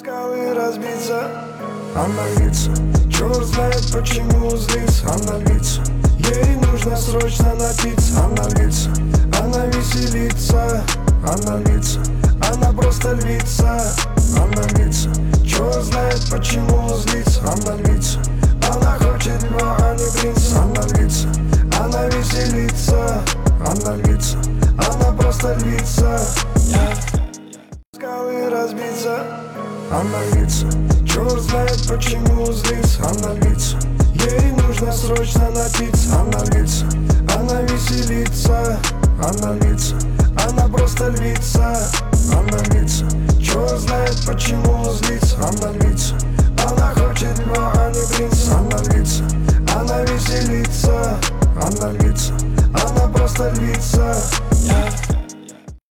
Скалы разбиться, она льется. Черт знает почему злится, она льется. Ей нужно срочно напиться, она льется. Она веселится, она льется. Она просто льется, она льется. Черт знает почему злится, она льется. Она хочет льва, а не принца, она льется. Она веселится, она льется. Она просто львица. Скалы разбиться, она льется. Черт знает почему злится, она льется. Ей нужно срочно напиться, она льется. Она веселится, она льется. Она просто львица, она льется. Черт знает почему злится, она льется. Она хочет льва, а не принца, она льется. Она веселится, она льется. Она просто львица.